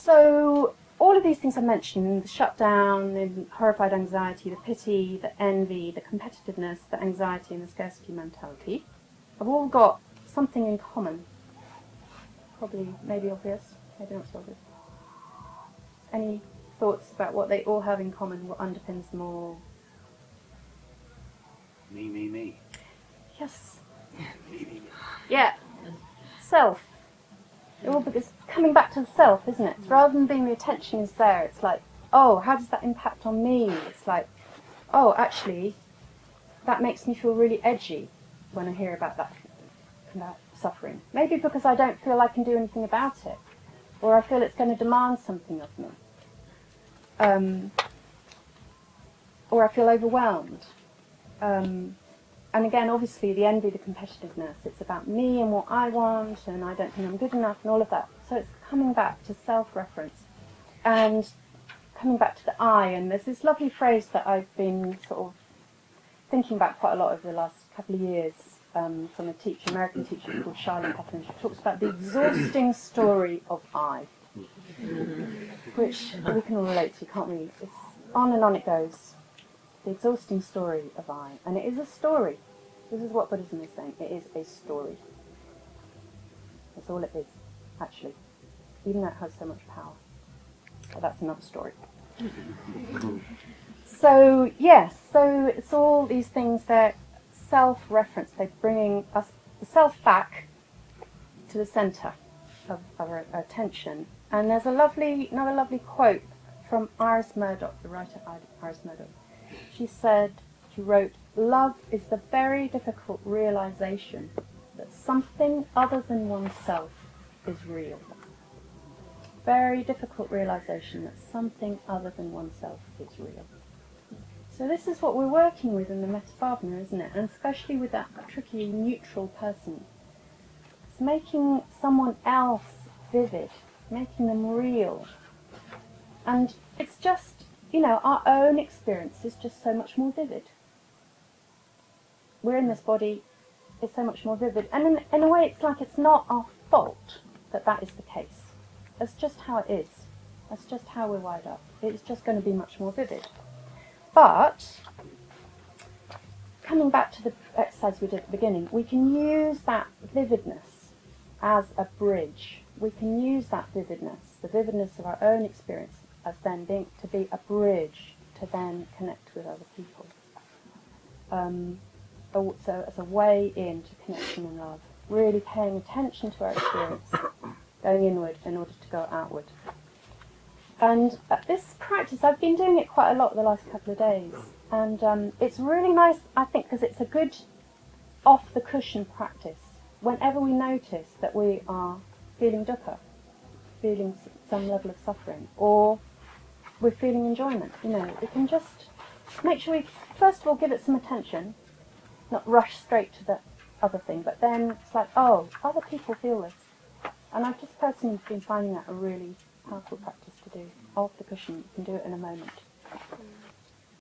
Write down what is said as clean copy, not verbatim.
So all of these things I mentioned, the shutdown, the horrified anxiety, the pity, the envy, the competitiveness, the anxiety and the scarcity mentality, have all got something in common. Probably, maybe obvious, maybe not so obvious. Any thoughts about what they all have in common, what underpins them all? Me. Yes. Me. Yeah. Self. It all because coming back to the self, isn't it? Rather than being the attention is there, it's like, oh, how does that impact on me? It's like, oh, actually, that makes me feel really edgy when I hear about that suffering. Maybe because I don't feel I can do anything about it, or I feel it's going to demand something of me, or I feel overwhelmed. And again, obviously, the envy, the competitiveness, it's about me and what I want, and I don't think I'm good enough, and all of that. So it's coming back to self-reference, and coming back to the I, and there's this lovely phrase that I've been sort of thinking about quite a lot over the last couple of years, from a teacher, American teacher called Charlotte Pepin. She talks about the exhausting story of I, which we can all relate to, can't we? It's on and on it goes. The exhausting story of I. And it is a story. This is what Buddhism is saying. It is a story. That's all it is, actually. Even though it has so much power. But that's another story. So, yes, so it's all these things that self-reference. They're bringing us, the self back to the centre of our attention. And there's another lovely quote from Iris Murdoch, the writer Iris Murdoch. She wrote, "Love is the very difficult realization that something other than oneself is real." Very difficult realization that something other than oneself is real. So this is what we're working with in the Metta Bhavana, isn't it? And especially with that tricky neutral person. It's making someone else vivid, making them real. And it's just, our own experience is just so much more vivid. We're in this body, it's so much more vivid. And in a way, it's like it's not our fault that that is the case. That's just how it is. That's just how we're wired up. It's just going to be much more vivid. But, coming back to the exercise we did at the beginning, we can use that vividness as a bridge. We can use that vividness, the vividness of our own experience, as then being to be a bridge to then connect with other people. So as a way into connection and love, really paying attention to our experience, going inward in order to go outward. And this practice, I've been doing it quite a lot the last couple of days, and it's really nice, I think, because it's a good off-the-cushion practice. Whenever we notice that we are feeling dukkha, feeling some level of suffering, or we're feeling enjoyment, we can just make sure we, first of all, give it some attention, not rush straight to the other thing, but then it's like, oh, other people feel this. And I've just personally been finding that a really powerful practice to do. Off the cushion, you can do it in a moment.